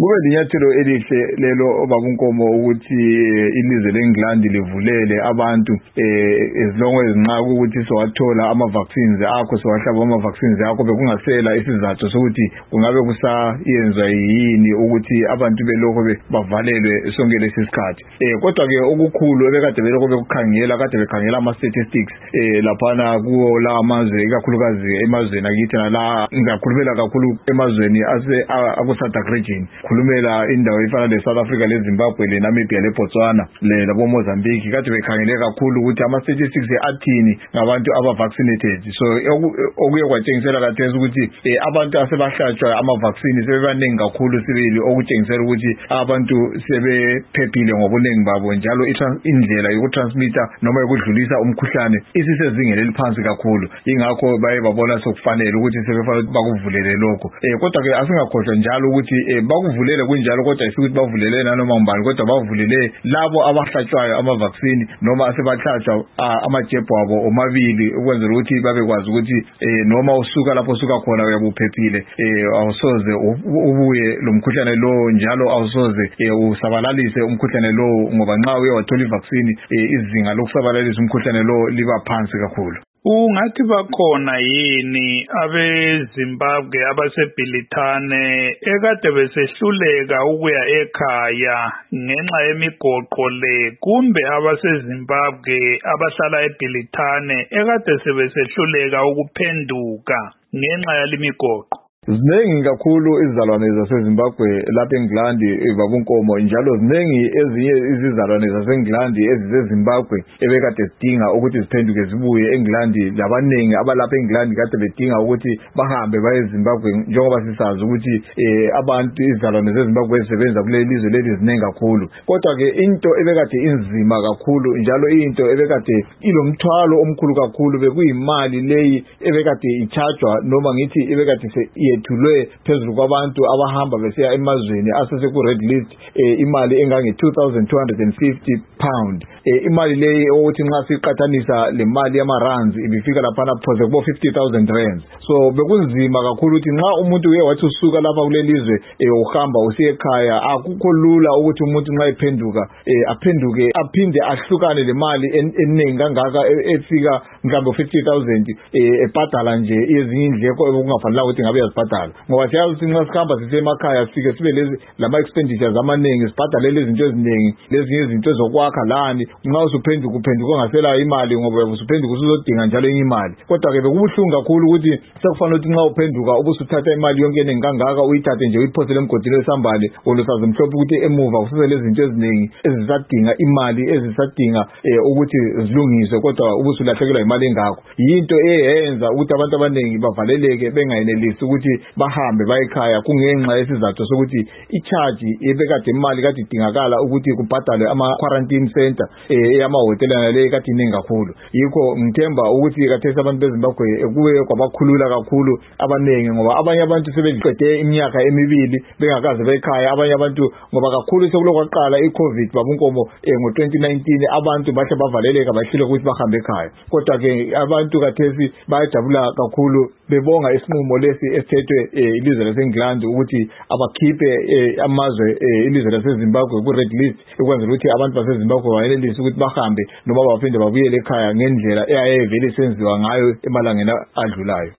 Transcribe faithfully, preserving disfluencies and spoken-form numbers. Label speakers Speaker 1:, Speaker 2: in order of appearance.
Speaker 1: Kube linyathelo elihle lelo obabunkomo ukuthi ilizwe leNgilandi livulele abantu as long as nxa ukuthi sowathola ama vaccines akho sowahlaba ama vaccines akho bekungasela isizathu sokuthi kungabe kusayenza yini ukuthi abantu belokho bavalelwe sonke lesisikhathi. Eh kodwa ke okukhulu ebekade belokho bekukhangela kade bekhangela ama statistics eh laphana kuwo la amazwe ikakhulukazi emazweni akithi la ngizakhulumela kakhulu emazweni ase aku South region. Khulumela indawo efana le South Africa le Zimbabwe le Namibia le Botswana le labo Mozambique kade bekhangele kakhulu ukuthi ama statistics athini ngabantu aba vaccinated. So okuye kwatshengisela kathesi ukuthi abantu asebahlatshwa ama vaccine sebebaningi kakhulu sibili okutshengisela ukuthi abantu sebephephile ngobuningi babo njalo indlela yokutransmitter noma yokudlulisa umkhuhlane isisezingeni eliphansi kakhulu. Ingakho baye babona sokufanele ukuthi sebefanele bakuvulele lokho. Eh kodwa ke asingakhohlwa njalo ukuthi bakuvulele kunjalo kodwa isikuthi bavulele nanoma ngubani kodwa bavulele labo abahlatshwayo ama vaccine noma asebahlatshwa amajebhu abo omabili ukwenzela ukuthi babekwazi ukuthi noma usuka lapho usuka khona uyabuphephile awusoze ubuye lo mkhuhlane lo njalo awusoze usabalalise umkhuhlane lo ngoba nxa uye wathola ivaccine izinga lokusabalalisa umkhuhlane lo liba phansi kakhulu.
Speaker 2: Ungathi bakhona yini abeZimbabwe abasebhilithane ekade besehluleka ukuya ekhaya ngenxa yemigoqo le kumbe abaseZimbabwe abahlala eBhilithane ekade sebesehluleka ukuphenduka ngenxa yalimigoqo?
Speaker 1: Zinengi kakhulu izizalwane zaseZimbabwe lapha eNgilandi babunkomo njalo zinengi ezinye izizalwane zaseNgilandi eziseZimbabwe ebekade sidinga ukuthi ziphenduke zibuye eNgilandi labanengi abalapha eNgilandi kade bedinga ukuthi bahambe baye eZimbabwe njengoba sisazi ukuthi abantu izizalwane zeZimbabwe ezisebenza kuleli lizwe leli zinengi kakhulu. Kodwa ke into ebekade inzima kakhulu njalo into ebekade ilomthwalo omkhulu kakhulu bekuyimali leyi ebekade ichargewa noma ngithi ebekade yethulwe phezulu kwabantu abahamba besiya emazweni asese ku red list imali engange two thousand two hundred fifty pound. Imali leyi ukuthi nxa siqathanisa le mali yama rands ibifika lapha phose kubo fifty thousand rands. So bekunzima kakhulu ukuthi nxa umuntu uye wathi usuka lapha kulelizwe uhamba usiye ekhaya akukho lula ukuthi umuntu nxa ephenduka aphenduke aphinde ahlukane le mali eningi kangaka efika mhlawumbe fifty thousand ebhadala nje ezinye indleko ekungafanele ukuthi ngabe yazibhadala ngoba siyazi ukuthi nxa sikhamba sisemakhaya sifike sibe lezi lama expenditures amaningi sibhadale lezi zinto eziningi lezi izinto zokwakha lani nxa usuphenduka uphenduka ngasela imali ngoba usuphenduka usuzodinga njalo enye imali. Kodwa ke bekubuhlungu kakhulu ukuthi sekufanele ukuthi nxa uphenduka ubusuthatha imali yonke eningi kangaka uyithathe nje uyiphosele emgodini wesambale olusazi mhlophe ukuthi emuva ususe lezi zinto eziningi ezisadinga imali ezisadinga ukuthi zilungiswe kodwa ubusulahlekelwa imali engakho. Yinto eyenza ukuthi abantu abaningi bavaleleke bengayenelisi ukuthi bahambe bayekhaya kungenxa yesizathu sokuthi i-charge ebekade imali kade idingakala ukuthi kubhadalwe ama quarantine center eyama hotel nale kade iningi kakhulu. Yikho ngithemba ukuthi kade abantu beZimbabwe kuwe kwabakhulula kakhulu abaningi ngoba abanye abantu sebeqede iminyaka emibili bengakaze bekhaya abanye abantu ngoba kakhulu sekulokwaqala iCovid babunkomo ngo twenty nineteen abantu bahle bavaleleka bahlile ukuthi bahambe ekhaya. Kodwa ke abantu kathesi bayajabula kakhulu bebonga isinqumo lesi esithethwe ilizwe laseNgilandi ukuthi abakhiphe amazwe ilizwe laseZimbabwe ku red list ukwenzela ukuthi abantu baseZimbabwe bayenelise ukuthi bahambe noma baphinde babuyele ekhaya ngendlela eyayevele senziwa ngayo emalangeni adlulayo.